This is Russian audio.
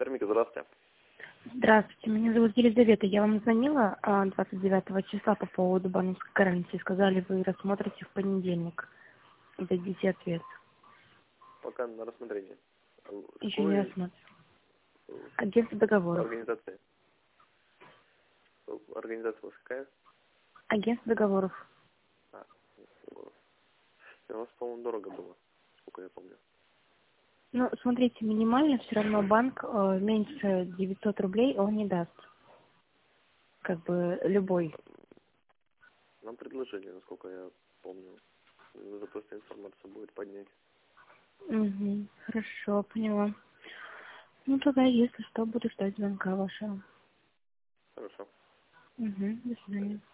Термик, здравствуйте. Здравствуйте, меня зовут Елизавета. Я вам звонила 29 числа по поводу банковской гарантии. Сказали, вы рассмотрите в понедельник и дадите ответ. Пока на рассмотрение. Еще не рассмотрел. Агентство договоров. Организация. Организация у вас какая? Агентство договоров. У вас, по-моему, дорого было, сколько я помню. Ну, смотрите, минимально все равно банк меньше 900 рублей он не даст. Как бы любой. Нам предложили, насколько я помню. Нужно просто информацию будет поднять. Угу, хорошо, поняла. Ну, тогда, если что, буду ждать звонка вашего. Хорошо. Угу, до свидания.